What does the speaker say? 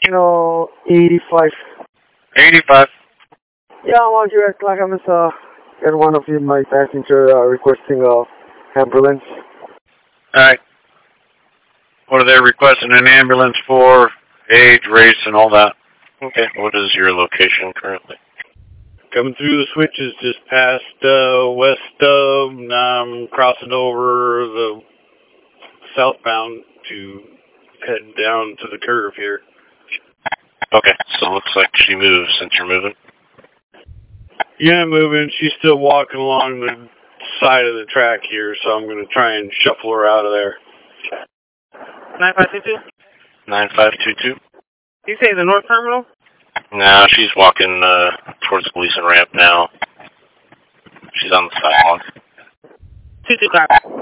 85. 85. Yeah, I'm out here at Clackamas, and one of my passenger requesting ambulance. Alright. What are they requesting an ambulance for? Age, race, and all that. Okay, what is your location currently? Coming through the switches just past west of, and I'm crossing over the southbound to head down to the curve here. Okay, so it looks like she moves since you're moving. Yeah, I'm moving. She's still walking along the side of the track here, so I'm going to try and shuffle her out of there. 9522? 9522. You say the north terminal? No, she's walking towards the Gleason ramp now. She's on the sidewalk. 22 copy.